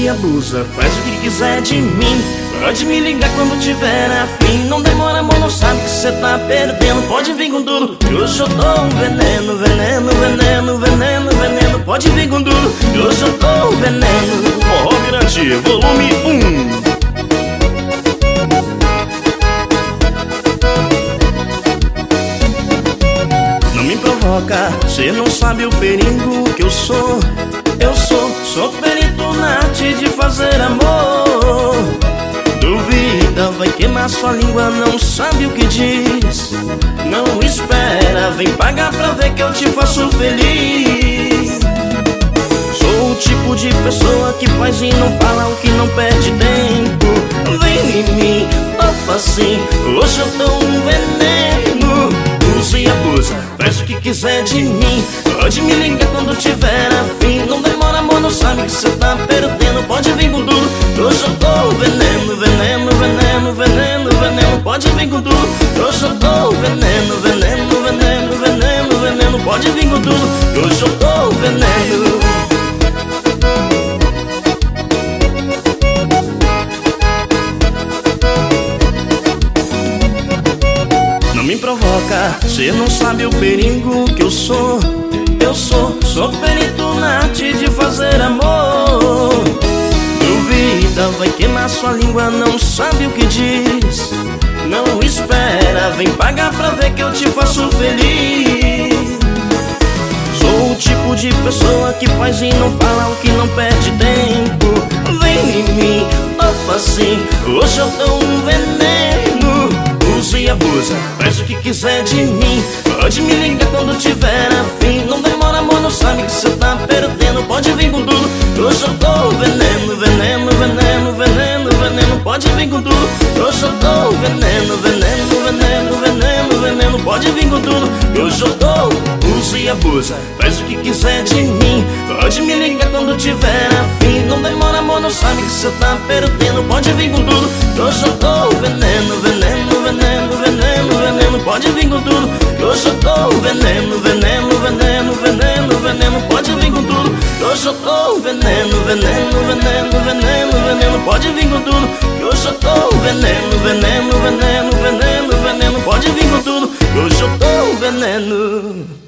e abusa, faz o que quiser de mim. Pode me ligar quando tiver afim. Não demora, amor, não sabe que cê tá perdendo. Pode vir com tudo, que hoje eu tô um veneno, veneno, veneno, veneno, veneno. Pode vir com tudo, que hoje eu tô um veneno. Forró Mirante, volume 1. Cê não sabe o perigo que eu sou. Sou perito na arte de fazer amor. Duvida, vai queimar sua língua, não sabe o que diz. Não espera, vem pagar pra ver que eu te faço feliz. Sou o tipo de pessoa que faz e não fala, o que não perde tempo. Vem em mim, tô assim, hoje eu tô um veneno. Usa e abusa, faz o que quiser de mim. Pode me ligar quando tiver afim. Não demora, amor, não sabe que cê tá perdendo. Pode vir com tudo, hoje eu tô veneno, veneno, veneno, veneno, veneno. Pode vir com tudo, hoje eu tô veneno, veneno, veneno, veneno, veneno. Pode vir com tudo, hoje eu tô veneno. Me provoca, cê não sabe o perigo que eu sou. Sou perito na arte de fazer amor. Duvida, vai queimar sua língua, não sabe o que diz. Não espera, vem pagar pra ver que eu te faço feliz. Sou o tipo de pessoa que faz e não fala, o que não perde tempo. Vem em mim, tô assim, hoje eu tô um veneno. Usa e abusa, faz o que quiser de mim. Pode me ligar quando tiver afim. Não demora, amor, não sabe que cê tá perdendo. Pode vir com tudo, hoje eu tô veneno, veneno, veneno, veneno, veneno. Pode vir com tudo, hoje eu tô veneno, veneno, veneno, veneno, veneno. Pode vir com tudo, hoje eu tô. Usa e abusa, faz o que quiser de mim. Pode me ligar quando tiver afim. Não demora, amor, não sabe que cê tá perdendo. Pode vir com tudo, hoje eu tô veneno, veneno, veneno, veneno, veneno. Pode vir com tudo, hoje eu tô veneno, veneno, veneno, veneno, veneno. Pode vir com tudo, hoje eu tô veneno, veneno, veneno, veneno, veneno. Pode vir com tudo, hoje eu tô veneno, veneno, veneno, veneno, veneno. Pode vir com tudo, hoje eu tô veneno.